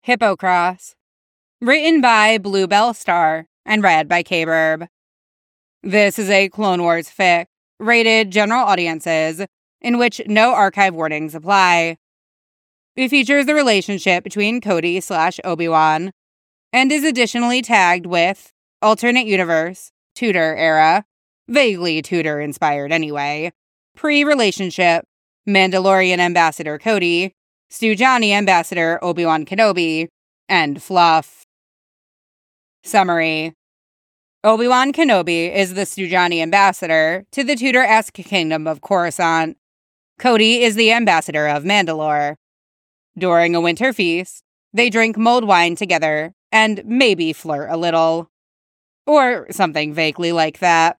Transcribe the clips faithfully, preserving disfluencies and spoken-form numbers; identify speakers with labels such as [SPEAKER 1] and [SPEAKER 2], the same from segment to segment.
[SPEAKER 1] Hippocross. Written by Bluebell Star and read by K-Burb. This is a Clone Wars fic, rated general audiences, in which no archive warnings apply. It features the relationship between Cody slash Obi-Wan, and is additionally tagged with alternate universe, Tudor era, vaguely Tudor-inspired anyway, pre-relationship, Mandalorian Ambassador Cody, Stujani Ambassador Obi-Wan Kenobi, and fluff. Summary. Obi-Wan Kenobi is the Stujani ambassador to the Tudor-esque kingdom of Coruscant. Cody is the ambassador of Mandalore. During a winter feast, they drink mulled wine together and maybe flirt a little. Or something vaguely like that.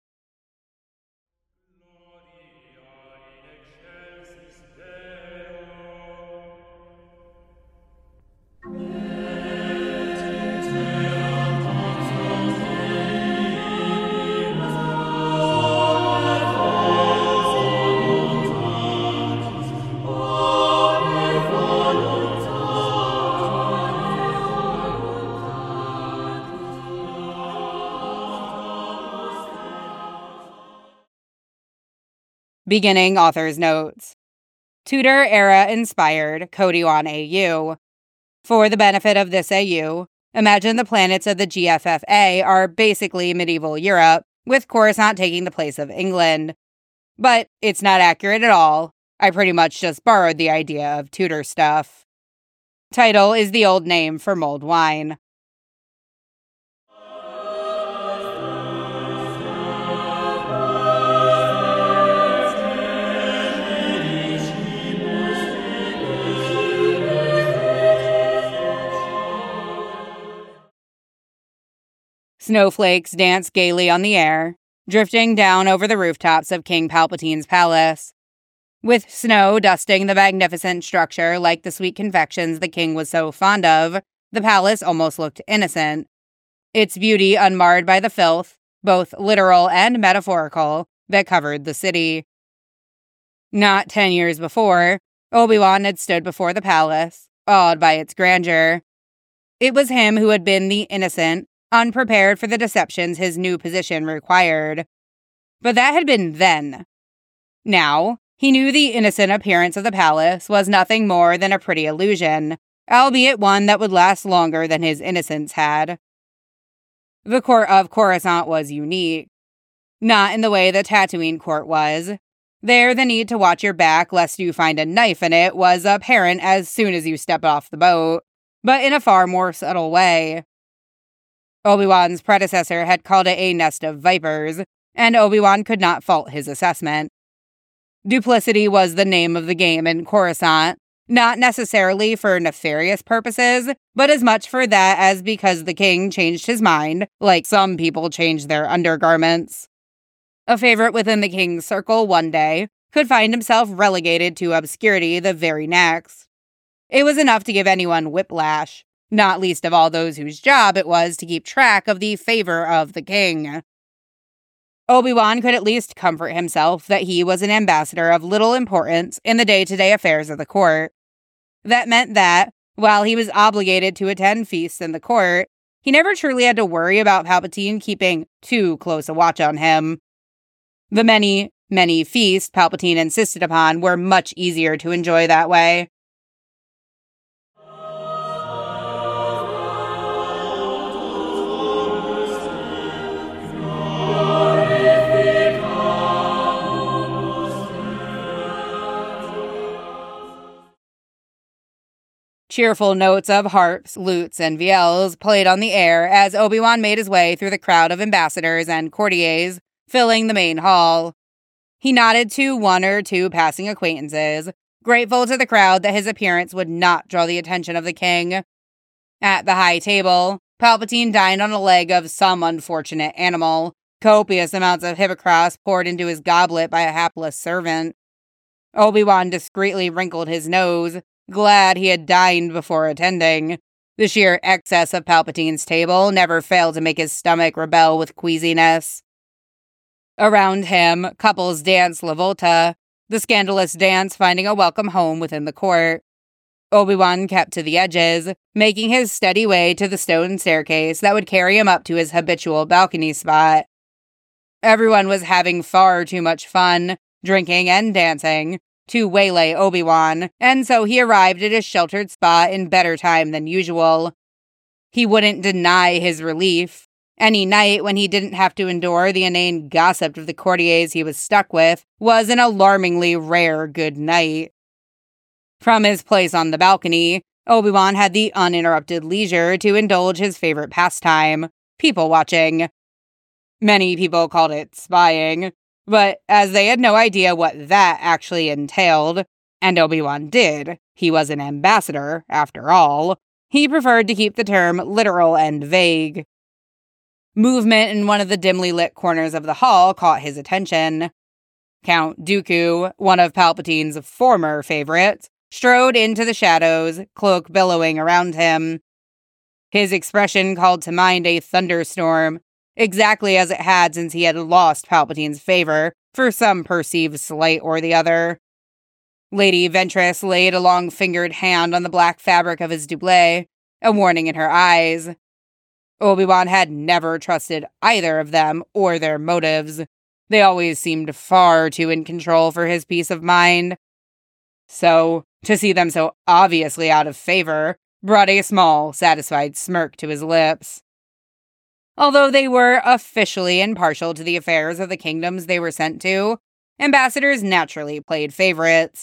[SPEAKER 1] Beginning author's notes. Tudor-era inspired Cody Wan A U. For the benefit of this A U, imagine the planets of the G F F A are basically medieval Europe, with Coruscant taking the place of England. But it's not accurate at all. I pretty much just borrowed the idea of Tudor stuff. Title is the old name for mulled wine. Snowflakes dance gaily on the air, drifting down over the rooftops of King Palpatine's palace. With snow dusting the magnificent structure like the sweet confections the king was so fond of, the palace almost looked innocent. Its beauty unmarred by the filth, both literal and metaphorical, that covered the city. Not ten years before, Obi-Wan had stood before the palace, awed by its grandeur. It was him who had been the innocent, unprepared for the deceptions his new position required. But that had been then. Now, he knew the innocent appearance of the palace was nothing more than a pretty illusion, albeit one that would last longer than his innocence had. The court of Coruscant was unique. Not in the way the Tatooine court was. There, the need to watch your back lest you find a knife in it was apparent as soon as you stepped off the boat, but in a far more subtle way. Obi-Wan's predecessor had called it a nest of vipers, and Obi-Wan could not fault his assessment. Duplicity was the name of the game in Coruscant, not necessarily for nefarious purposes, but as much for that as because the king changed his mind, like some people change their undergarments. A favorite within the king's circle one day could find himself relegated to obscurity the very next. It was enough to give anyone whiplash. Not least of all those whose job it was to keep track of the favor of the king. Obi-Wan could at least comfort himself that he was an ambassador of little importance in the day-to-day affairs of the court. That meant that, while he was obligated to attend feasts in the court, he never truly had to worry about Palpatine keeping too close a watch on him. The many, many feasts Palpatine insisted upon were much easier to enjoy that way. Cheerful notes of harps, lutes, and viels played on the air as Obi-Wan made his way through the crowd of ambassadors and courtiers filling the main hall. He nodded to one or two passing acquaintances, grateful to the crowd that his appearance would not draw the attention of the king. At the high table, Palpatine dined on a leg of some unfortunate animal, copious amounts of hippocross poured into his goblet by a hapless servant. Obi-Wan discreetly wrinkled his nose, glad he had dined before attending. The sheer excess of Palpatine's table never failed to make his stomach rebel with queasiness. Around him, couples danced La Volta, the scandalous dance finding a welcome home within the court. Obi-Wan kept to the edges, making his steady way to the stone staircase that would carry him up to his habitual balcony spot. Everyone was having far too much fun, drinking and dancing, to waylay Obi-Wan, and so he arrived at his sheltered spot in better time than usual. He wouldn't deny his relief. Any night when he didn't have to endure the inane gossip of the courtiers he was stuck with was an alarmingly rare good night. From his place on the balcony, Obi-Wan had the uninterrupted leisure to indulge his favorite pastime, people-watching. Many people called it spying, but as they had no idea what that actually entailed, and Obi-Wan did, he was an ambassador, after all, he preferred to keep the term literal and vague. Movement in one of the dimly lit corners of the hall caught his attention. Count Dooku, one of Palpatine's former favorites, strode into the shadows, cloak billowing around him. His expression called to mind a thunderstorm, exactly as it had since he had lost Palpatine's favor for some perceived slight or the other. Lady Ventress laid a long-fingered hand on the black fabric of his doublet, a warning in her eyes. Obi-Wan had never trusted either of them or their motives. They always seemed far too in control for his peace of mind. So, to see them so obviously out of favor brought a small, satisfied smirk to his lips. Although they were officially impartial to the affairs of the kingdoms they were sent to, ambassadors naturally played favorites.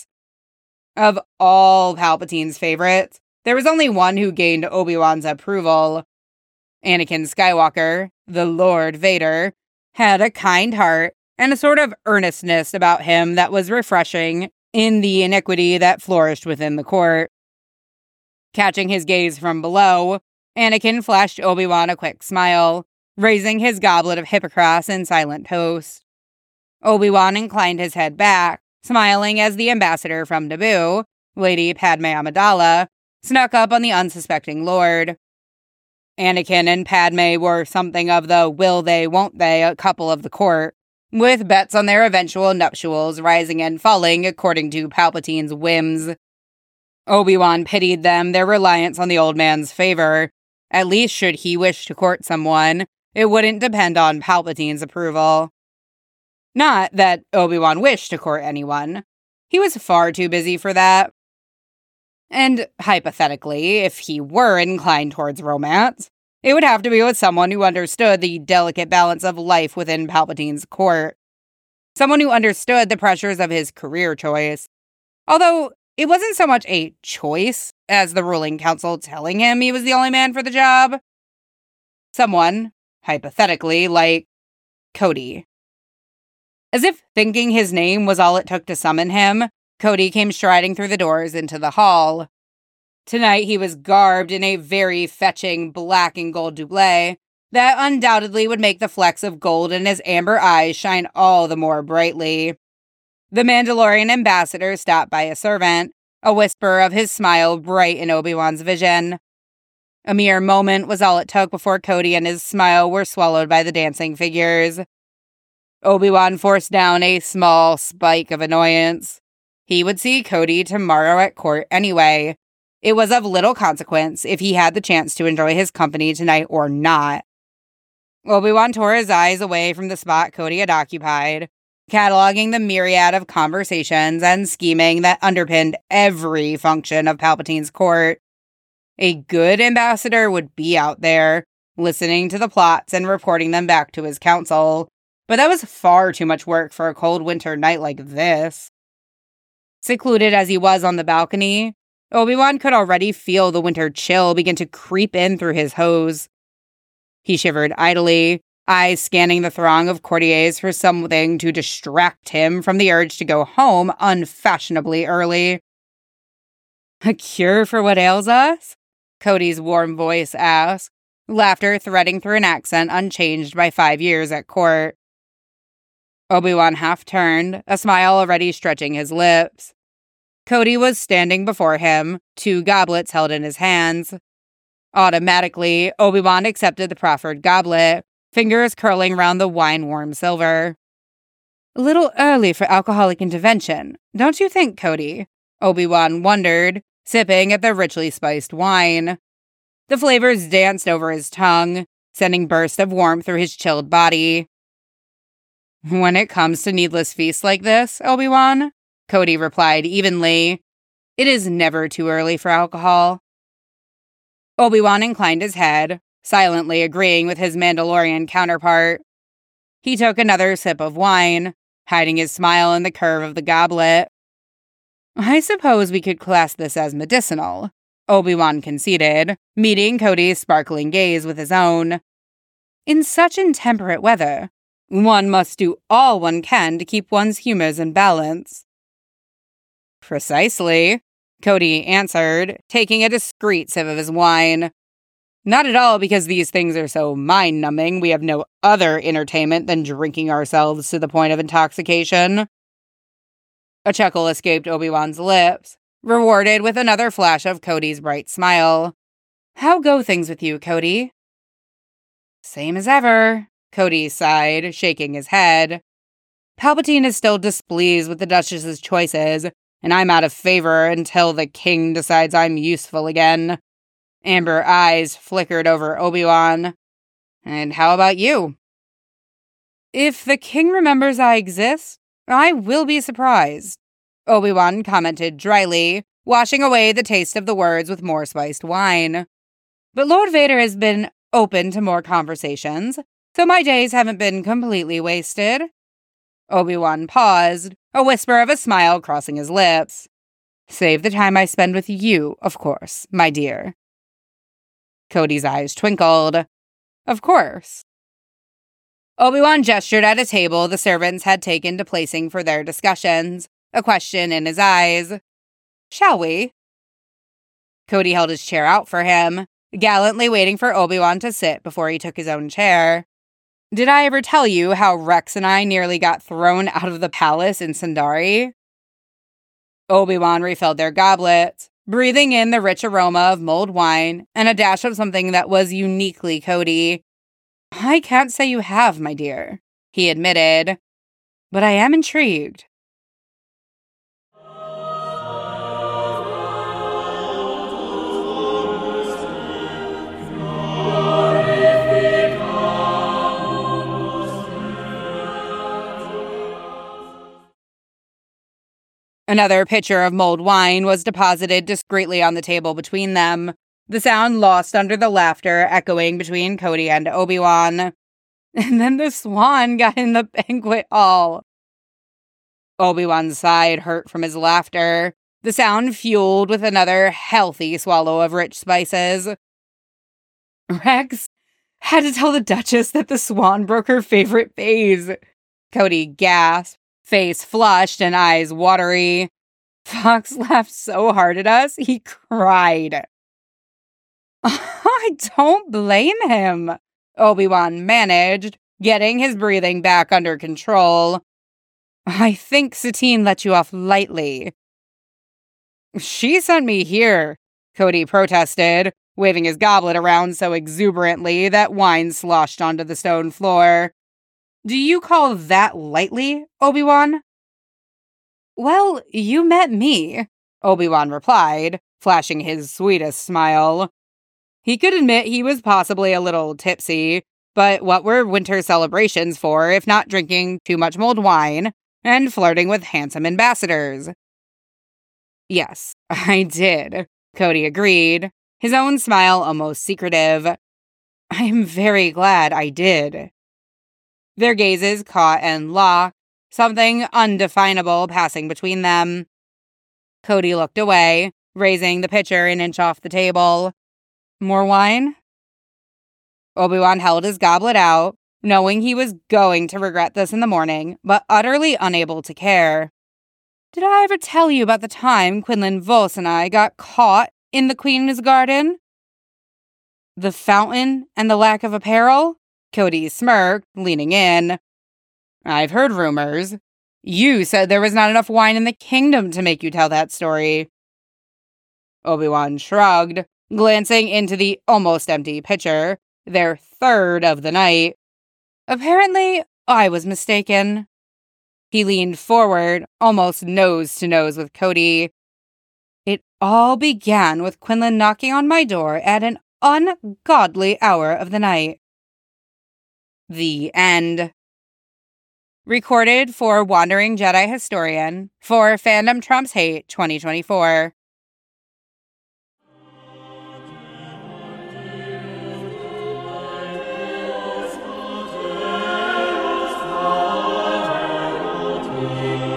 [SPEAKER 1] Of all Palpatine's favorites, there was only one who gained Obi-Wan's approval. Anakin Skywalker, the Lord Vader, had a kind heart and a sort of earnestness about him that was refreshing in the iniquity that flourished within the court. Catching his gaze from below, Anakin flashed Obi-Wan a quick smile, raising his goblet of Hippocras in silent toast. Obi-Wan inclined his head back, smiling as the ambassador from Naboo, Lady Padme Amidala, snuck up on the unsuspecting Lord. Anakin and Padme were something of the will-they, won't-they a couple of the court, with bets on their eventual nuptials rising and falling according to Palpatine's whims. Obi-Wan pitied them their reliance on the old man's favor. At least should he wish to court someone, it wouldn't depend on Palpatine's approval. Not that Obi-Wan wished to court anyone. He was far too busy for that. And, hypothetically, if he were inclined towards romance, it would have to be with someone who understood the delicate balance of life within Palpatine's court. Someone who understood the pressures of his career choice. Although, it wasn't so much a choice as the ruling council telling him he was the only man for the job. Someone, hypothetically, like Cody. As if thinking his name was all it took to summon him, Cody came striding through the doors into the hall. Tonight he was garbed in a very fetching black and gold doublet that undoubtedly would make the flecks of gold in his amber eyes shine all the more brightly. The Mandalorian ambassador stopped by a servant, a whisper of his smile bright in Obi-Wan's vision. A mere moment was all it took before Cody and his smile were swallowed by the dancing figures. Obi-Wan forced down a small spike of annoyance. He would see Cody tomorrow at court anyway. It was of little consequence if he had the chance to enjoy his company tonight or not. Obi-Wan tore his eyes away from the spot Cody had occupied, cataloging the myriad of conversations and scheming that underpinned every function of Palpatine's court. A good ambassador would be out there, listening to the plots and reporting them back to his council, but that was far too much work for a cold winter night like this. Secluded as he was on the balcony, Obi-Wan could already feel the winter chill begin to creep in through his hose. He shivered idly, eyes scanning the throng of courtiers for something to distract him from the urge to go home unfashionably early. "A cure for what ails us?" Cody's warm voice asked, laughter threading through an accent unchanged by five years at court. Obi-Wan half-turned, a smile already stretching his lips. Cody was standing before him, two goblets held in his hands. Automatically, Obi-Wan accepted the proffered goblet, fingers curling round the wine-warm silver. "A little early for alcoholic intervention, don't you think, Cody?" Obi-Wan wondered, sipping at the richly spiced wine. The flavors danced over his tongue, sending bursts of warmth through his chilled body. "When it comes to needless feasts like this, Obi-Wan," Cody replied evenly, "it is never too early for alcohol." Obi-Wan inclined his head, silently agreeing with his Mandalorian counterpart. He took another sip of wine, hiding his smile in the curve of the goblet. "I suppose we could class this as medicinal," Obi-Wan conceded, meeting Cody's sparkling gaze with his own. "In such intemperate weather, one must do all one can to keep one's humors in balance." "Precisely," Cody answered, taking a discreet sip of his wine. "Not at all because these things are so mind-numbing we have no other entertainment than drinking ourselves to the point of intoxication." A chuckle escaped Obi-Wan's lips, rewarded with another flash of Cody's bright smile. "How go things with you, Cody?" "Same as ever," Cody sighed, shaking his head. "Palpatine is still displeased with the Duchess's choices, and I'm out of favor until the king decides I'm useful again." Amber eyes flickered over Obi-Wan. "And how about you?" "If the king remembers I exist, I will be surprised," Obi-Wan commented dryly, washing away the taste of the words with more spiced wine. "But Lord Vader has been open to more conversations, so my days haven't been completely wasted." Obi-Wan paused, a whisper of a smile crossing his lips. "Save the time I spend with you, of course, my dear." Cody's eyes twinkled. "Of course." Obi-Wan gestured at a table the servants had taken to placing for their discussions, a question in his eyes. "Shall we?" Cody held his chair out for him, gallantly waiting for Obi-Wan to sit before he took his own chair. "Did I ever tell you how Rex and I nearly got thrown out of the palace in Sundari?" Obi-Wan refilled their goblets, breathing in the rich aroma of mulled wine and a dash of something that was uniquely Cody. "I can't say you have, my dear," he admitted, "but I am intrigued." Another pitcher of mulled wine was deposited discreetly on the table between them, the sound lost under the laughter echoing between Cody and Obi-Wan. "And then the swan got in the banquet hall." Obi-Wan sighed, hurt from his laughter, the sound fueled with another healthy swallow of rich spices. "Rex had to tell the Duchess that the swan broke her favorite vase," Cody gasped, face flushed and eyes watery. "Fox laughed so hard at us, he cried." "I don't blame him," Obi-Wan managed, getting his breathing back under control. "I think Satine let you off lightly." "She sent me here," Cody protested, waving his goblet around so exuberantly that wine sloshed onto the stone floor. "Do you call that lightly, Obi-Wan?" "Well, you met me," Obi-Wan replied, flashing his sweetest smile. He could admit he was possibly a little tipsy, but what were winter celebrations for if not drinking too much mulled wine and flirting with handsome ambassadors? "Yes, I did," Cody agreed, his own smile almost secretive. "I am very glad I did." Their gazes caught and locked, something undefinable passing between them. Cody looked away, raising the pitcher an inch off the table. "More wine?" Obi-Wan held his goblet out, knowing he was going to regret this in the morning, but utterly unable to care. "Did I ever tell you about the time Quinlan Vos and I got caught in the Queen's garden?" "The fountain and the lack of apparel?" Cody smirked, leaning in. "I've heard rumors. You said there was not enough wine in the kingdom to make you tell that story." Obi-Wan shrugged, glancing into the almost empty pitcher, their third of the night. "Apparently, I was mistaken." He leaned forward, almost nose to nose with Cody. It all began with Quinlan knocking on my door at an ungodly hour of the night. The end. Recorded for Wandering Jedi Historian for Fandom Trumps Hate twenty twenty-four.
[SPEAKER 2] Thank you.